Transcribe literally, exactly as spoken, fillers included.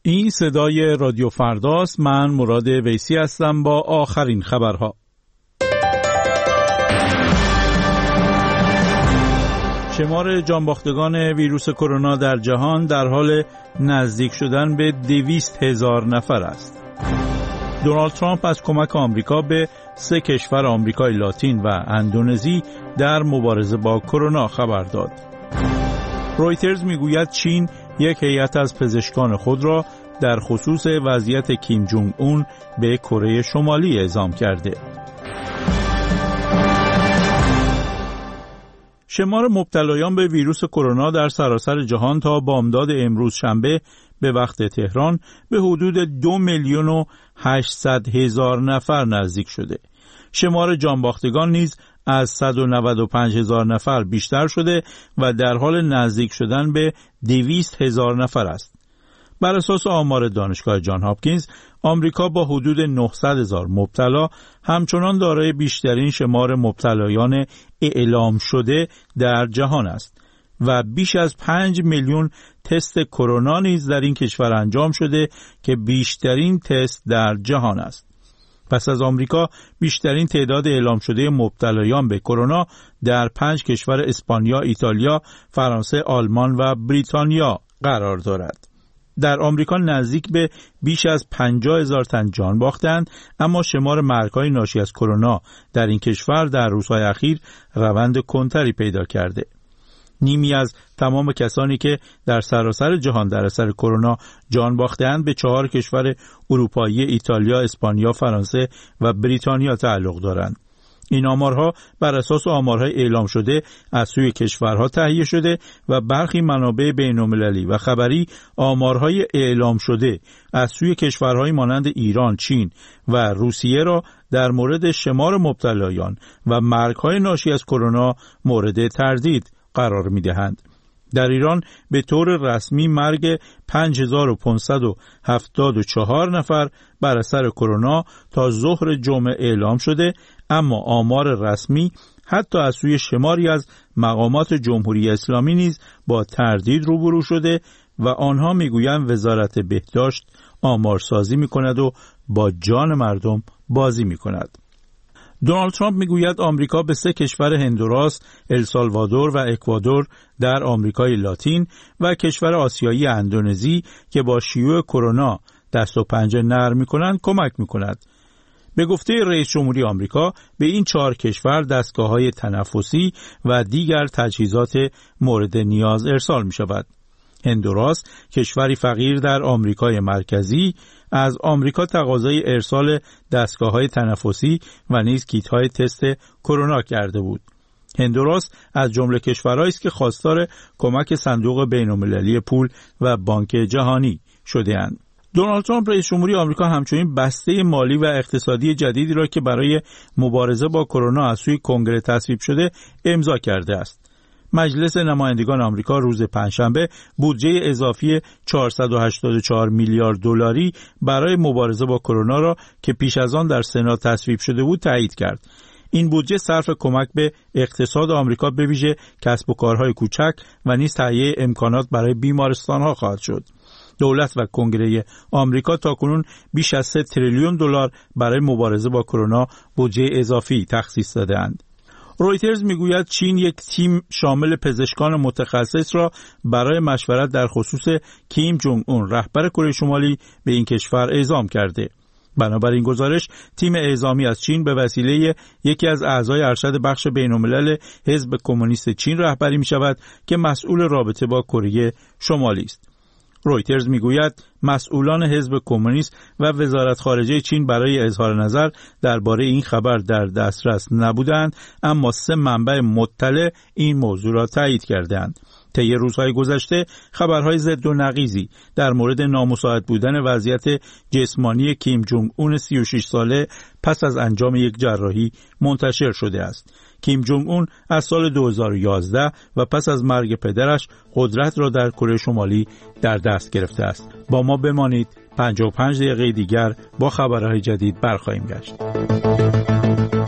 این صدای رادیو فرداست. من مراد ویسی هستم با آخرین خبرها. شمار جانباختگان ویروس کرونا در جهان در حال نزدیک شدن به دویست هزار نفر است. دونالد ترامپ از کمک آمریکا به سه کشور آمریکای لاتین و اندونزی در مبارزه با کرونا خبر داد. رویترز میگوید چین یک هیئت از پزشکان خود را در خصوص وضعیت کیم جونگ اون به کره شمالی اعزام کرده. شمار مبتلایان به ویروس کرونا در سراسر جهان تا بامداد امروز شنبه به وقت تهران به حدود دو میلیون و هشتصد هزار نفر نزدیک شده. شمار جانباختگان نیز از صد و نود و پنج هزار نفر بیشتر شده و در حال نزدیک شدن به دویست هزار نفر است. بر اساس آمار دانشگاه جان هاپکینز، آمریکا با حدود نهصد هزار مبتلا همچنان دارای بیشترین شمار مبتلایان اعلام شده در جهان است و بیش از پنج میلیون تست کرونا نیز در این کشور انجام شده که بیشترین تست در جهان است. پس از آمریکا بیشترین تعداد اعلام شده مبتلایان به کرونا در پنج کشور اسپانیا، ایتالیا، فرانسه، آلمان و بریتانیا قرار دارد. در آمریکا نزدیک به بیش از پنجاه هزار تن جان باختند، اما شمار مرگ‌های ناشی از کرونا در این کشور در روزهای اخیر روند کنتری پیدا کرده. نیمی از تمام کسانی که در سراسر جهان در اثر کرونا جان باختند به چهار کشور اروپایی، ایتالیا، اسپانیا، فرانسه و بریتانیا تعلق دارند. این آمارها بر اساس آمارهای اعلام شده از سوی کشورها تهیه شده و برخی منابع بین‌المللی و خبری آمارهای اعلام شده از سوی کشورهای مانند ایران، چین و روسیه را در مورد شمار مبتلایان و مرگ‌های ناشی از کرونا مورد تردید قرار می‌دهند. در ایران به طور رسمی مرگ پنج هزار و پانصد و هفتاد و چهار نفر بر اثر کرونا تا ظهر جمعه اعلام شده، اما آمار رسمی حتی از سوی شماری از مقامات جمهوری اسلامی نیز با تردید روبرو شده و آنها میگویند وزارت بهداشت آمارسازی می‌کند و با جان مردم بازی می‌کند. دونالد ترامپ میگوید آمریکا به سه کشور هندوراس، السالوادور و اکوادور در آمریکای لاتین و کشور آسیایی اندونزی که با شیوع کرونا دست و پنجه نرم می‌کنند کمک می‌کند. به گفته رئیس جمهوری آمریکا به این چهار کشور دستگاه‌های تنفسی و دیگر تجهیزات مورد نیاز ارسال می‌شود. هندوراس، کشوری فقیر در آمریکای مرکزی، از آمریکا تقاضای ارسال دستگاه‌های تنفسی و نیز کیت‌های تست کرونا کرده بود. هندوراس از جمله کشورهایی است که خواستار کمک صندوق بین‌المللی پول و بانک جهانی شده‌اند. دونالد ترامپ رئیس جمهوری آمریکا همچنین بسته مالی و اقتصادی جدیدی را که برای مبارزه با کرونا از سوی کنگره تصویب شده امضا کرده است. مجلس نمایندگان آمریکا روز پنجشنبه بودجه اضافی چهارصد و هشتاد و چهار میلیارد دلاری برای مبارزه با کرونا را که پیش از آن در سنا تصویب شده بود تایید کرد. این بودجه صرف کمک به اقتصاد آمریکا به ویژه کسب و کارهای کوچک و نیز تهیه امکانات برای بیمارستان‌ها خواهد شد. دولت و کنگره آمریکا تاکنون بیش از سه تریلیون دلار برای مبارزه با کرونا بودجه اضافی تخصیص داده‌اند. رویترز میگوید چین یک تیم شامل پزشکان متخصص را برای مشورت در خصوص کیم جونگ اون رهبر کره شمالی به این کشور اعزام کرده. بنابراین گزارش تیم اعزامی از چین به وسیله یکی از اعضای ارشد بخش بین‌الملل حزب کمونیست چین رهبری می شود که مسئول رابطه با کره شمالی است. رویترز میگوید مسئولان حزب کمونیست و وزارت خارجه چین برای اظهار نظر درباره این خبر در دسترس نبودند، اما سه منبع مطلع این موضوع را تایید کردند. طی روزهای گذشته خبرهای ضد و نقیضی در مورد نامساعد بودن وضعیت جسمانی کیم جونگ اون سی و شش ساله پس از انجام یک جراحی منتشر شده است. کیم جونگ اون از سال دو هزار و یازده و پس از مرگ پدرش قدرت را در کره شمالی در دست گرفته است. با ما بمانید، پنجاه و پنج دقیقه دیگر با خبرهای جدید برخواهیم گشت.